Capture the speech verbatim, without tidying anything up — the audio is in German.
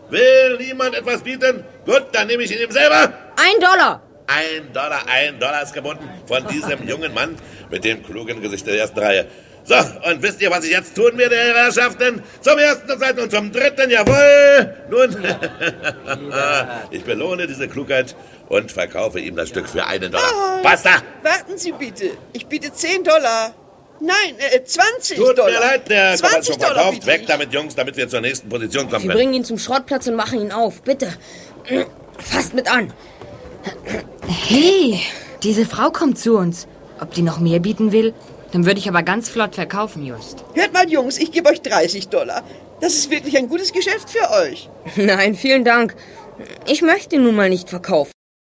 Will niemand etwas bieten? Gut, dann nehme ich ihn ihm selber. Ein Dollar. Ein Dollar, ein Dollar ist gebunden von diesem jungen Mann mit dem klugen Gesicht der ersten Reihe. So, und wisst ihr, was ich jetzt tun werde, Herr Herrschaften? Zum ersten, zum zweiten und zum dritten, jawohl! Nun, ich belohne diese Klugheit und verkaufe ihm das Stück für einen Dollar. Oh, Basta! Warten Sie bitte. Ich biete zehn Dollar. Nein, äh, zwanzig Tut Dollar. mir leid, der Kaufmann schon Dollar verkauft. biete Weg ich. damit, Jungs, damit wir zur nächsten Position kommen Wir können. bringen ihn zum Schrottplatz und machen ihn auf. Bitte. Fasst mit an. Hey, diese Frau kommt zu uns. Ob die noch mehr bieten will? Dann würde ich aber ganz flott verkaufen, Just. Hört mal, Jungs, ich gebe euch dreißig Dollar. Das ist wirklich ein gutes Geschäft für euch. Nein, vielen Dank. Ich möchte nun mal nicht verkaufen.